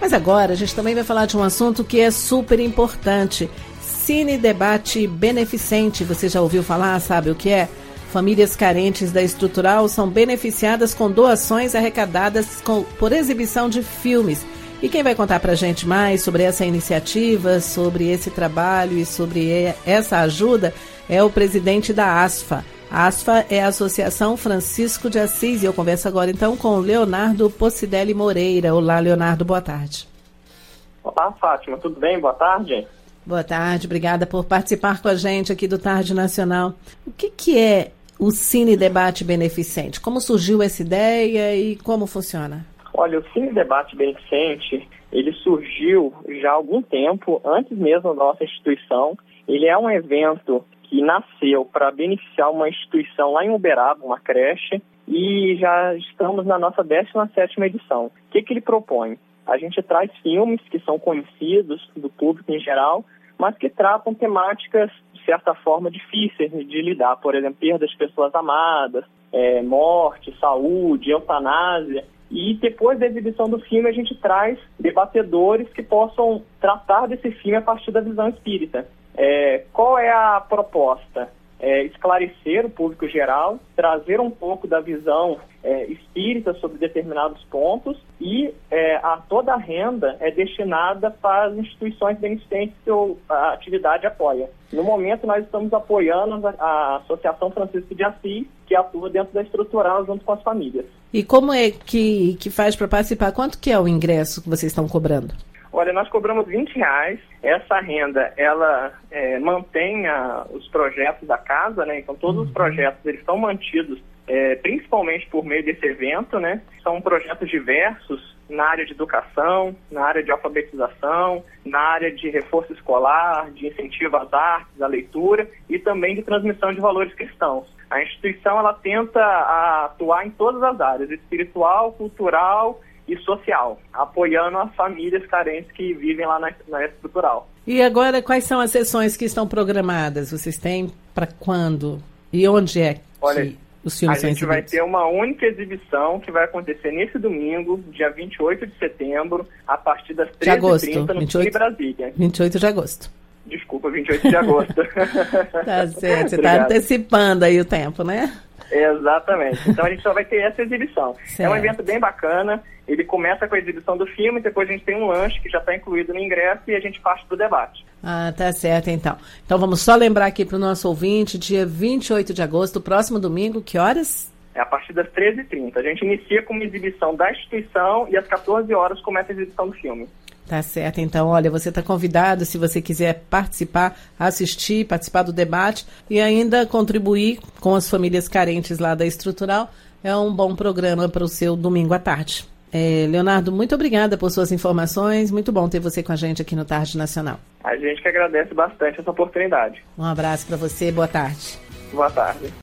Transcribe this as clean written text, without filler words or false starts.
Mas agora a gente também vai falar de um assunto que é super importante. Cine Debate Beneficente. Você já ouviu falar? Sabe o que é? Famílias carentes da Estrutural são beneficiadas com doações arrecadadas por exibição de filmes. E quem vai contar para a gente mais sobre essa iniciativa, sobre esse trabalho e sobre essa ajuda é o presidente da ASFA. A ASFA é a Associação Francisco de Assis e eu converso agora então com o Leonardo Pocidelli Moreira. Olá, Leonardo, boa tarde. Olá, Fátima, tudo bem? Boa tarde. Boa tarde, obrigada por participar com a gente aqui do Tarde Nacional. O que é o Cine Debate Beneficente? Como surgiu essa ideia e como funciona? Olha, o Cine Debate Beneficente, ele surgiu já há algum tempo, antes mesmo da nossa instituição. Ele é um evento que nasceu para beneficiar uma instituição lá em Uberaba, uma creche, e já estamos na nossa 17ª edição. O que ele propõe? A gente traz filmes que são conhecidos do público em geral, mas que tratam temáticas, de certa forma, difíceis de lidar. Por exemplo, perda de pessoas amadas, morte, saúde, eutanásia. E depois da exibição do filme, a gente traz debatedores que possam tratar desse filme a partir da visão espírita. Qual é a proposta? Esclarecer o público geral, trazer um pouco da visão espírita sobre determinados pontos e toda a renda é destinada para as instituições beneficentes que a atividade apoia. No momento, nós estamos apoiando a Associação Francisco de Assis, que atua dentro da Estrutural junto com as famílias. E como é que faz para participar? Quanto que é o ingresso que vocês estão cobrando? Olha, nós cobramos R$20. Essa renda, ela mantém os projetos da casa, né? Então, todos os projetos, eles são mantidos, principalmente por meio desse evento, né? São projetos diversos na área de educação, na área de alfabetização, na área de reforço escolar, de incentivo às artes, à leitura e também de transmissão de valores cristãos. A instituição, ela tenta atuar em todas as áreas, espiritual, cultural e social, apoiando as famílias carentes que vivem lá na Estrutural. E agora, quais são as sessões que estão programadas? Vocês têm para quando? E onde é que os filmes são exibidos? A gente vai ter uma única exibição que vai acontecer nesse domingo, dia 28 de setembro, a partir das 13h30 no Cine Brasília. 28 de agosto. Desculpa, 28 de agosto. Tá certo, você está antecipando aí o tempo, né? Exatamente. Então a gente só vai ter essa exibição. Certo. É um evento bem bacana. Ele começa com a exibição do filme, depois a gente tem um lanche que já está incluído no ingresso e a gente parte para o debate. Ah, tá certo então. Então vamos só lembrar aqui para o nosso ouvinte, dia 28 de agosto, próximo domingo, que horas? A partir das 13h30. A gente inicia com uma exibição da instituição e às 14 horas começa a exibição do filme. Tá certo, então, olha, você está convidado, se você quiser participar, assistir, participar do debate e ainda contribuir com as famílias carentes lá da Estrutural, é um bom programa para o seu domingo à tarde. Leonardo, muito obrigada por suas informações, muito bom ter você com a gente aqui no Tarde Nacional. A gente que agradece bastante essa oportunidade. Um abraço para você, boa tarde. Boa tarde.